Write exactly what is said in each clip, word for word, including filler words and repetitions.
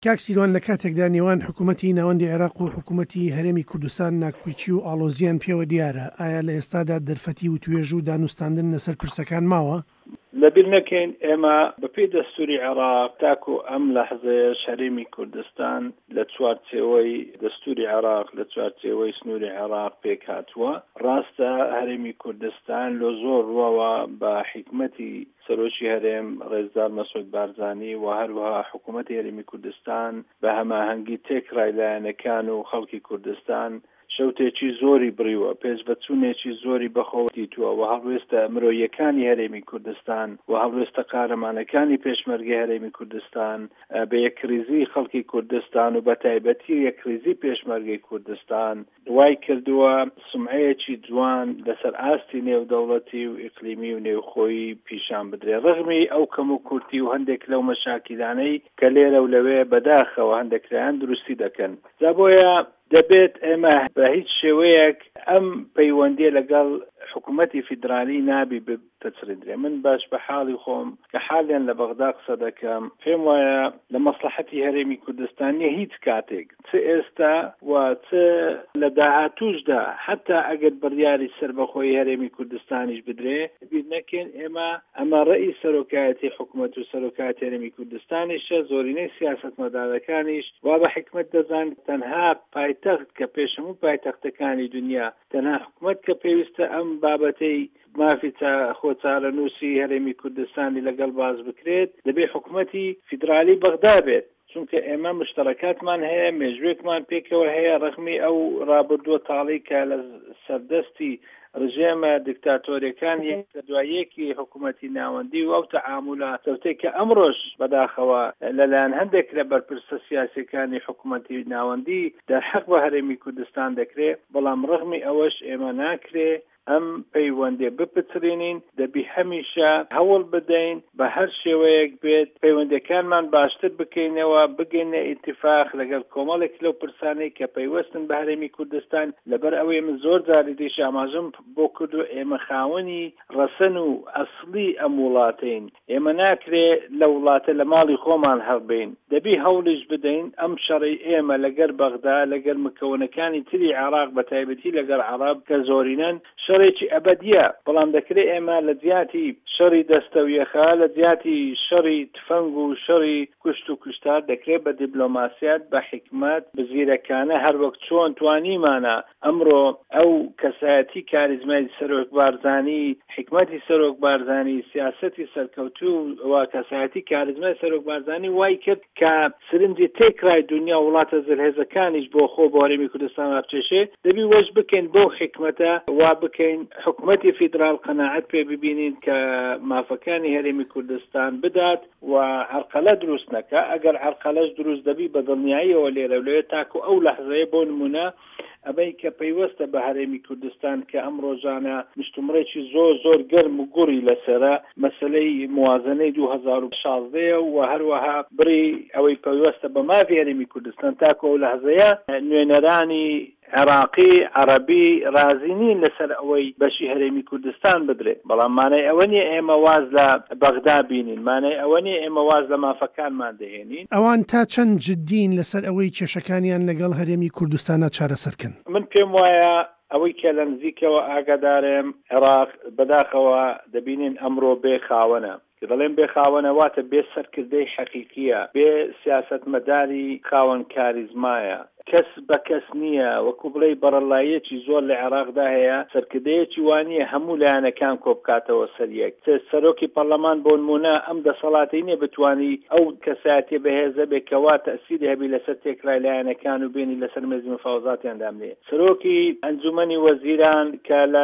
کاک سیروان لە کاتێکدا نێوان حکوومەتی ناوەندی عێراق و حکوومەتی هەرێمی کوردستان ناکوچی و ئاڵۆزیان پێوە دیارە، ئایا لە ئێستادا دەرفەتی و توێژ و دانوستاندن لەسەر پرسەکان ماوە؟ لەبیر نەکەین ئێمە بەپێی دەستوری عێراق تاکو ئەم لەحزەیە هەرێمی کوردستان لە چوارچێوەی دەستوری عێراق لە چوارچێوەی سنووری عێراق پێک هاتووە. ڕاستە هەرێمی کوردستان لە زۆر ڕۆوە بە حکمەتی سەرۆکی هەرێم ڕێزدار مەسعود بارزانی و هەروەها حکوومەتی هەرێمی کوردستان بە هەماهەنگی تێکرای لایەنەکان و خەڵکی کوردستان شەوتێکی زۆری بڕیوە، پێش بەچوونێکی زۆری بەخۆوە دیتووە و هەڵوێستە مرۆیەکانی هەرێمی کوردستان و هەڵوێستە قارەمانەکانی پێشمەرگەی هەرێمی کوردستان بە یەکریزی خەڵکی کوردستان و بە تایبەتی یەکریزی پێشمەرگەی کوردستان دوای کردووە سمعەیەکی جوان لەسەر ئاستی نێودەوڵەتی و ئیقلیمی و نێوخۆیی پیشان بدرێ، ڕغمی ئەو کەم و کورتی و هەندێک لەو مەشاکلانەی کە لێرە و لەوێ بەداخەوە هەندێکرایان دروستی دەکەن. جا بۆیە دەبێت ئێمە بە هیچ شێوەیەک ئەم پەیوەندیە لەگەڵ حکوومەتی فیدرالی نابی بپچڕدرێ. من باش بە حاڵی خۆم کە حالیان لە بەغدا قسە دەکەم، پێم وایە لە مەسلحەتی هەرێمی کوردستان نیە هیچ کاتێک چ ئێستا و چ لە داهاتووشدا حتا ئەگەر بڕیاری سەربەخۆی هەرێمی کوردستانیش بدرێ بیر نەکەین ئێمە ئەمە ڕێی سەرۆکایەتی حکوومەت و سەرۆکایەتی هەرێمی کوردستانیشە، زۆرینەی سیاسەتمەدارەکانیش وا بە حکمت دەزان تەنها پایتەخت کە پێشەموو پایتەختەکانی دنیا تەنها حکوومەت کە پێویستە ئەم بابەتەی مافی خۆچارە نووسی هەرێمی کوردستانی لەگەڵ باز بکرێت دەبێ حکوومەتی فیدرالی بەغدا بێت، چونکە ئێمە مشتەرەکاتمان هەیە، مێژوێکمان پێکەوە هەیە، ڕەخمی ئەو ڕابردووە تاڵی کە لە سەردەستی ڕژێمە دیکتاتۆریەکان یەک دوایەکی حکوومەتی ناوەندی و ئەو تەعامولە سەوتەی کە ئەمڕۆژ بەداخەوە لەلایەن هەندێک لە بەرپرسە سیاسیەکانی حکوومەتی ناوەندی دەرحەق بە هەرێمی کوردستان دەکرێت، بەڵام ڕغمی ئەوەش ئێمە ناکرێ ئەم پەیوەندێ بپچڕێنین، دەبی هەمیشە هەوڵ بدەین بە هەر شێوەیەک بێت پەیوەندەکانمان باشتر بکەینەوە، بگەینە ئیتیفاق لەگەڵ کۆمەڵێک لەو پرسانەی کە پەیوەستن بە هەرێمی کوردستان. لەبەر ئەوەی من زۆر جاری دیش ئاماژەم بۆ کردو ئێمە خاوەنی ڕەسەن و ئەسڵی ئەم وڵاتین، ئێمە ناکرێ لە وڵاتە لە ماڵی خۆمان هەڵبین، دەبی هەوڵیش بدەین ئەم شەڕی ئێمە لەگەر بەغدا لەگەر مکەونەکانی تری عێراق بە تایبەتی لەگەر عەرەب کە زۆرینەن شەڕێکی ئەبەدیە، بەڵام دەکرێت ئێمە لە جیاتی شەڕی دەستەویەخە، لە جیاتی شەڕی تفەنگ و شەڕی کوشت و کوشتار دەکرێت بە دیبلۆماسیات بە حکمت بزیرەکانە هەر وەک چۆن توانیمانە ئەمڕۆ ئەو کەسایەتی کاریزمای سەرۆک بارزانی، حکمەتی سەرۆک بارزانی، سیاسەتی سەرکەوتوو و کەسایەتی کاریزمای سەرۆک بارزانی وای کرد کە سرنجی تێکرای دنیا وڵاتە زرهێزەکانیش بۆ خۆ بۆ هەرێمی کوردستان هەبچێشێ، دەبی وەش بکەین بۆ حکمەتە وا بکەین حکوومەتی فیدرال قەناعەت پێ ببینین کە مافەکانی هەرێمی کوردستان بدات و عەرقەلە دروست نەکە. ئەگەر عەرقەلەش دروست دەبی بە دڵنیاییەوە لێرە لێ تاکو ئەو لەحزەیە بۆ نمونە ئەبەی کە پەیوەستە بە هەرێمی کوردستان کە ئەم ڕۆژانە مشتومڕێکی زۆر زۆر گەرم و گوڕی لەسرە مەسلەی موازنەی دوو هەزار و شازدەیە و هەروەها بڕی ئەوەی پەیوەستە بە مافی هەرێمی کوردستان تاکو ئەو لەحزەیە نوێنەرانی عێراقی عەرەبی رازی نین لەسەر ئەوەی بەشی هەرێمی کوردستان بدرێت، بەڵام مانای ئەوە نیە ئێمە واز لە بەغدا بینین، مانای ئەوە نیە ئێمە واز لە مافەکانمان دەهێنین. ئەوان تا چەند جددین لەسەر ئەوەی کێشەکانیان لەگەڵ هەرێمی کوردستانە چارەسەرکەن؟ من پێم وایە ئەوەی کە لە نزیکەوە ئاگادارم عێراق بەداخەوە دەبینین ئەمڕۆ بێ خاوەنە، کە دەڵێن بێ خاوەنە واتە بێ سەرکردەی حەقیقیە، بێ سیاسەتمەداری خاوەن کاریزمایە، کەس بە کەس نییە، وەکو بڵێ بەڕەڵایەکی زۆر لە عێراقدا هەیە، سەرکردەیەکی وانییە هەموو لایەنەکان کۆ بکاتەوە سەر یەک. سەرۆکی پەرلەمان بۆ نمونە ئەم دەسەڵاتی نییە بتوانی ئەو کەسایەتیە بەهێزە بێ کەوا تەئسیری هەبی لەسەر تێکرای لایەنەکان و بینی لەسەر مێزی مفاوزاتیاندا بنێ. سەرۆکی ئەنجومەنی وەزیران کە لە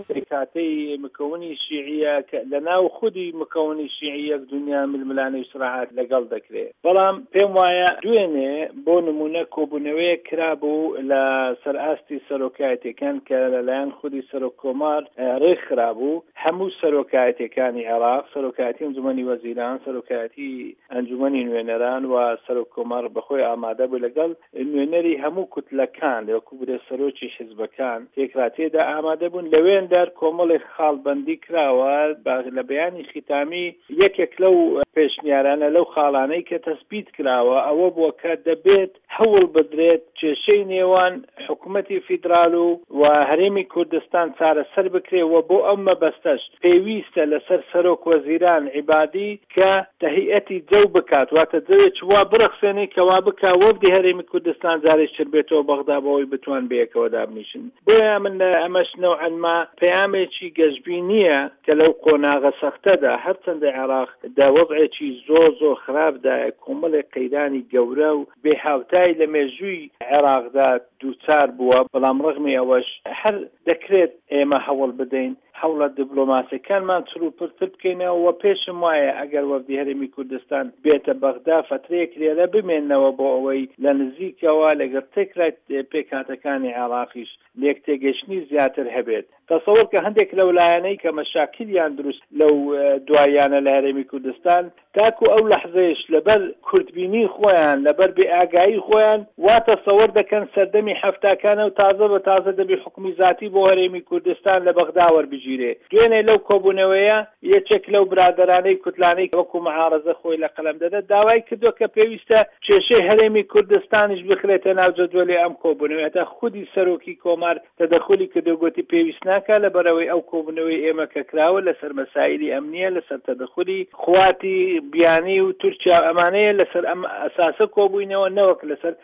کاتەی مکەونی شیعیە کە لە ناو خودی مکەونی شیعیەک دنیا ململانەی سراحات لەگەڵ دەکرێت، بەڵام پێم وایە دوێنێ بۆ نمونە کۆبوونەوەی کۆبوونەوەی کرابوو لە سەرئاستی سەرۆکایەتەکان کە لەلایەن خودی سەرۆکۆمار ڕێکخرابوو هەموو سەرۆکایەتەکانی عێراق، سەرۆکایەتی ئەنجومەنی وەزیران، سەرۆکایەتی ئەنجومەنی نوێنەران و سەرۆکۆمار بەخۆی ئامادە بوو لەگەڵ نوێنەری هەموو کوتلەکان وەکو برێ سەرۆکی حیزبەکان تێکراتێدا ئامادە بوون. لەوێندەر کۆمەڵی خاڵبەندی کراوە لە بەیانی ختامی یەکێک لەو پێشنیارانە لەو خاڵانەی کە تەسبیت کراوە ئەوە بووە کە دەبێت هەوڵ بدرێت کێشەی نێوان حکوومەتی فیدرال و هەرێمی کوردستان چارەسەر بکرێەوە بۆ ئەم مەبەستەش پێویستە لەسەر سەرۆک وەزیران عیبادی کە تەهیئەتی جەو بکات، واتە جەوێک وا بڕەخسێنی کەوا بکا وەفدی هەرێمی کوردستان جارێکتر بێتەوە بەغدا بەوەی بتوان بەیەکەوە دابنیشن. بۆیە من ئەمەش نەوعەنما پەیامێکی گەشبی نییە کە لەو قۆناغە سەختەدا هەرچەندە عێراق دا وەضعێکی زۆر زۆر خراپدایە، کۆمەڵێک قەیرانی گەورە و بێهاوتای لە مێژووی عێراقدا دووچار بووە، بەڵام ڕغمی ئەوەش هەر دەکرێت ئێمە هەوڵ بدەین هەوڵە دیبلۆماسیەکانمان چروپرتر بکەینەوە و پێشم وایە ئەگەر وەفدی هەرێمی کوردستان بێتە بەغدا فترەیەک لێرە بمێننەوە بۆ ئەوەی لە نزیکەوە لەگەڵ تێکرای پێکهاتەکانی عێراقیش لێک تێگەشتنی زیاتر هەبێت. تەسەوەر کە هەندێک لەو لایەنەی کە مەشاکلیان دروست لەو دوایانە لە هەرێمی کوردستان تاکو ئەو لەحظەیەش لەبەر کوردبینی خۆیان لەبەر بێئاگایی خۆیان وا تەسەوەر دەکەن سەردەمی هەفتاکانە و تازە بە تازە دەبێ حکومی ذاتی بۆ هەرێمی کوردستان لە بەغدا وەربژیرێ. دوێنێ لەو کۆبوونەوەیە یەکێک لەو برادرانەی کوتلانەی وەکو مەعارەزە خۆی لە قەلەم دەدە داوای کردووە کە پێویستە کێشەی هەرێمی کوردستانیش بخرێتە ناو جەدوەلی ئەم کۆبوونەوەی. هەتا خودی سەرۆکی کۆمار تەدەخولی کردو گوتی پێویست ناکات لەبەرەوەی ئەو کۆبوونەوەی ئێمە کە کراوە لەسەر مەسایلی ئەمنیە لەسەر تەدەخولی خواتی بیانی و تورکیا ئەمانەیە لەسەر ئەم ئەساسە کۆبووینەوە نەوەک لەسەر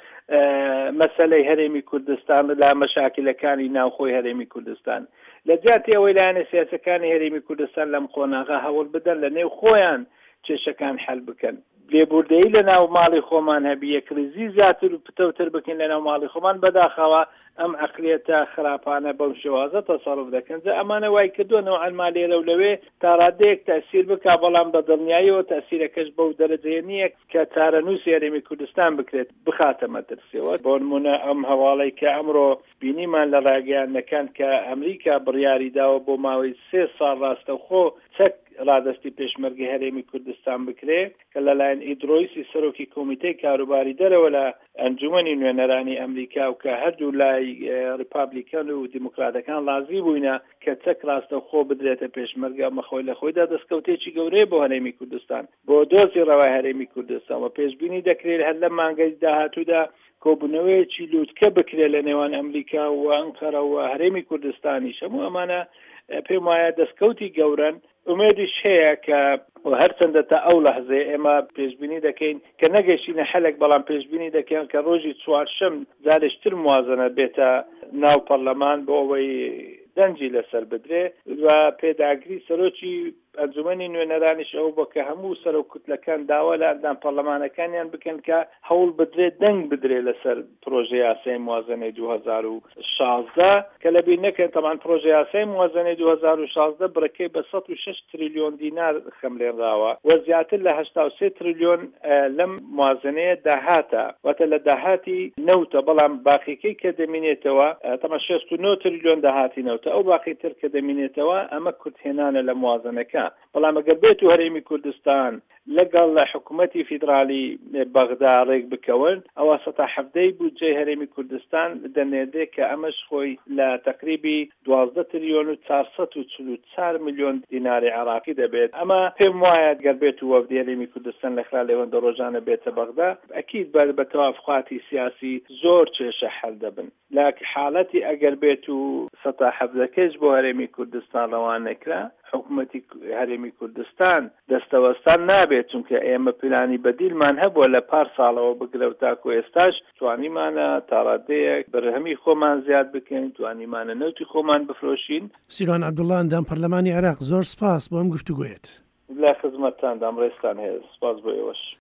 مەسەلەی هەرێمی کوردستان لە مەشاکلەکانی ناوخۆی هەرێمی کوردستان. لە جاتی ئەوەی لایەنە سیاسەکانی هەرێمی کوردستان لەم قۆناغا هەوڵ بدەن لە نێو خۆیان کێشەکان حەل بکەن. لێبوردەیی لە ناو ماڵی خۆمان هەبی، یەکریزی زیاتر و پتەوتر بکەین لە ناو ماڵی خۆمان، بەداخەوە ئەم عەقلیەتە خراپانە بەم شێوازە تەسەڕف دەکەن. جا ئەمانە وای کردووە نەوعەنما لێرە و لەوێ تا ڕادەیەک تەئسیر بکا، بەڵام بە دڵنیاییەوە تەئسیرەکەش بەو دەرەجەیە نییە کە چارەنووسی هەرێمی کوردستان بکرێت بخاتە مەترسیەوە. بۆ نمونە ئەم هەواڵەی کە ئەمڕۆ بینیمان لە ڕاگەیاندنەکان کە ئەمریکا بڕیاری داوە بۆ ماوەی سێ ساڵ ڕاستەوخۆ چەک ڕادستی پێشمەرگی هەرێمی کوردستان بکرێ کە لەلایەن ئیدرۆیسی سەرۆکی کۆمیتەی کاروباری دەرەوە لە ئەنجومەنی نوێنەرانی ئەمریکا و کە هەردوو لای ریپابلیکان و دیموکراتەکان لازی بووینە کە چەک ڕاستەوخۆ بدرێتە پێشمەرگە مەخۆی لە خۆیدا دەستکەوتێکی گەورەیە بۆ هەرێمی کوردستان بۆ دۆزی ڕەوای هەرێمی کوردستان و پێشبینی دەکرێت هەر لە مانگەی داهاتوودا کۆبوونەوەیەکی لووتکە بکرێت لە نێوان ئەمریکا و ئەنقەرە و هەرێمی کوردستانی. هەموو ئەمانە پێم وایە دەستکەوتی گەورن. ئومێدیش هەیە کە هەرچەندە تا ئەو لەحزەیە ئێمە پێشبینی دەکەین کە نەگەشتینە حەلێک، بەڵام پێشبینی دەکەین کە ڕۆژی چوارشەم جارێکتر موازنە بێتە ناو پەرلەمان بۆ ئەوەی دەنجی لەسەر بدرێ و پێداگری سەرۆکی ئەنجومەنی نوێنەرانیش ئەو بۆ کە هەموو سەرۆک کوتلەکان داوا لە ئەندام پەرلەمانەکانیان بکەن کە هەوڵ بدرێت دەنگ بدرێ لەسەر پرۆژەی یاسای موازنەی دوو هەزار و شازدە کە لەبیر نەکەن تەمان پرۆژەی یاسای موازنەی دوو هەزار و شازدە بڕەکەی بە سەد و شەش تریلیۆن دینار خەملێنراوە و زیاتر لە هەشتا و سێ تریلیۆن لەم موازنەیە داهاتە، واتە لە داهاتی نەوتە، بەڵام باقیەکەی کە دەمینێتەوە تەمە شەست و نۆ تریلیۆن داهاتی نەوتە. ئەو باقی تر کە دەمینێتەوە ئەمە کورتهێنانە لە موازنەکە. بەڵام ئەگەر بێت و هەرێمی کوردستان لەگەڵ لە حکوومەتی فیدرالی بەغدا ڕێک بکەون ئەوە سەتا حەفتەی بودجەی هەرێمی کوردستان دەنێردێ کە ئەمەش خۆی لە تەقریبی دوازدە تریلیۆن و چارسەد و چل و چوار میلیۆن دیناری عێراقی دەبێت. ئەمە پێم وایە گەر بێت و وەفدی هەرێمی کوردستان لە خلال ئەوەندە ڕۆژانە بێتە بەغدا ئەکید بە تەوافقاتی سیاسی زۆر کێشە حەل دەبن. لە حاڵەتی ئەگەر بێت و سەتا حەفتەکەش بۆ هەرێمی کوردستان ڕەوان نەکرا حکوومەتی هەرێمی کوردستان دەستەوەستان نابێت، چونکە ئێمە پلانی بەدیلمان هەبووە لە پار ساڵەوە بگرە و تاکو ئێستاش توانیمانە تا ڕادەیەک بەرهەمی خۆمان زیاد بکەین، توانیمانە نەوتی خۆمان بفرۆشین. سیروان عەبدوڵڵا ئەندام پەرلەمانی عێراق زۆر سپاس بۆ ئەم گفتوگۆیەت. لە خزمەتتان دام ڕێستان هەیە. سپاس بۆ ئێوەش.